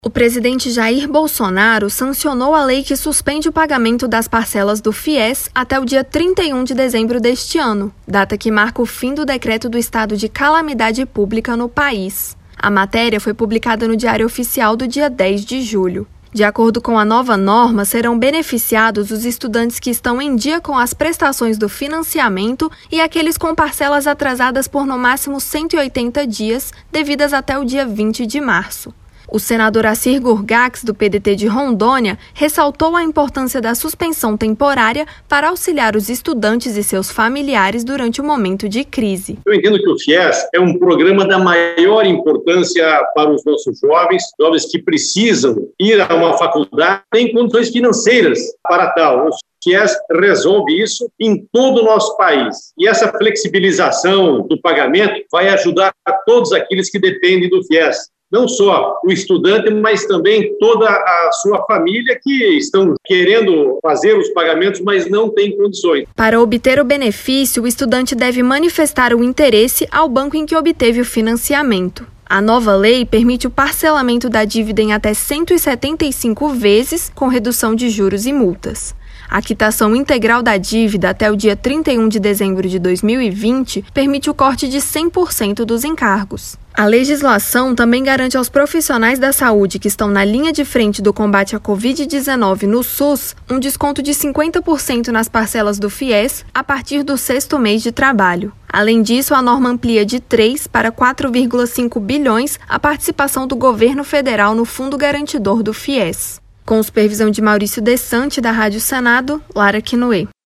O presidente Jair Bolsonaro sancionou a lei que suspende o pagamento das parcelas do FIES até o dia 31 de dezembro deste ano, data que marca o fim do decreto do estado de calamidade pública no país. A matéria foi publicada no Diário Oficial do dia 10 de julho. De acordo com a nova norma, serão beneficiados os estudantes que estão em dia com as prestações do financiamento e aqueles com parcelas atrasadas por no máximo 180 dias, devidas até o dia 20 de março. O senador Assir Gurgax, do PDT de Rondônia, ressaltou a importância da suspensão temporária para auxiliar os estudantes e seus familiares durante o momento de crise. Eu entendo que o FIES é um programa da maior importância para os nossos jovens que precisam ir a uma faculdade, têm condições financeiras para tal. O FIES resolve isso em todo o nosso país. E essa flexibilização do pagamento vai ajudar a todos aqueles que dependem do FIES. Não só o estudante, mas também toda a sua família que estão querendo fazer os pagamentos, mas não têm condições. Para obter o benefício, o estudante deve manifestar o interesse ao banco em que obteve o financiamento. A nova lei permite o parcelamento da dívida em até 175 vezes, com redução de juros e multas. A quitação integral da dívida até o dia 31 de dezembro de 2020 permite o corte de 100% dos encargos. A legislação também garante aos profissionais da saúde que estão na linha de frente do combate à Covid-19 no SUS um desconto de 50% nas parcelas do FIES a partir do 6º mês de trabalho. Além disso, a norma amplia de 3 para 4,5 bilhões a participação do governo federal no Fundo Garantidor do FIES. Com supervisão de Maurício Desante, da Rádio Senado, Lara Quinoé.